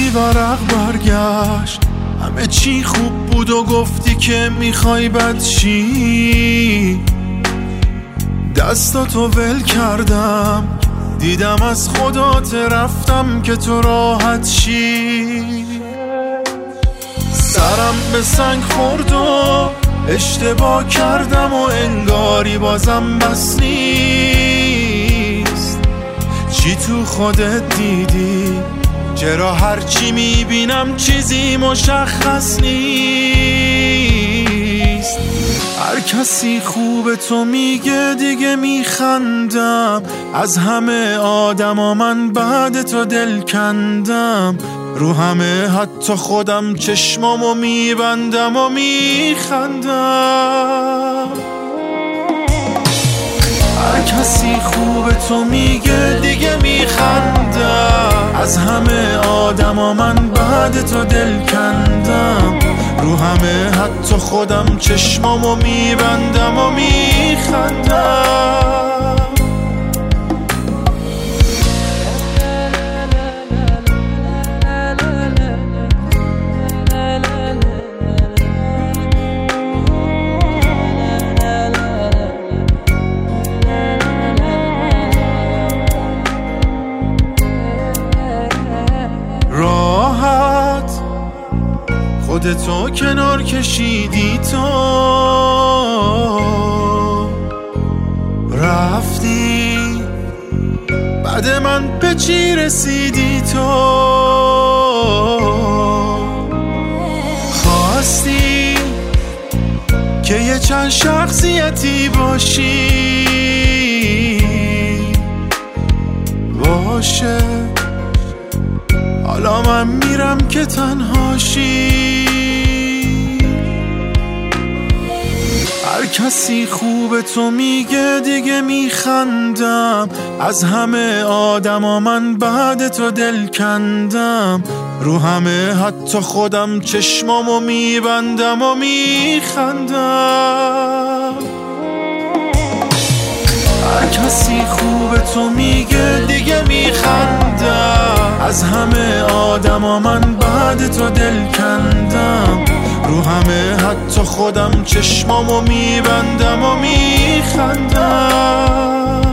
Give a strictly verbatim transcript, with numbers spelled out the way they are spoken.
ورق برگشت، همه چی خوب بود و گفتی که میخوای بد شی. دستاتو ول کردم، دیدم از خودات رفتم که تو راحت شی. سرم به سنگ خورد و اشتباه کردم و انگاری بازم بس نیست. چی تو خودت دیدی؟ چرا هرچی میبینم چیزی مشخص نیست؟ هر کسی خوب تو میگه دیگه میخندم، از همه آدما من بعد تو دل کندم. رو همه حتی خودم چشمامو میبندم و میخندم. هر کسی خوب تو میگه دیگه میخندم، از همه آدما من بعد تو دل کندم. رو همه حتی خودم چشمامو میبندم و میخندم. راحت خودتو کنار کشیدی، تو رفتی بعد من به چی رسیدی؟ تو خواستی که یه چند شخصیتی باشی، باشه حالا من میرم که تنهاشی. هر کسی خوب تو میگه دیگه میخندم، از همه آدما من بعد تو دل کندم. رو همه حتی خودم چشمامو میبندم و میخندم. هر کسی خوب تو میگه دیگه میخندم، از همه آدما من بعد تو دل کندم. رو همه حتی خودم چشمامو میبندم و میخندم.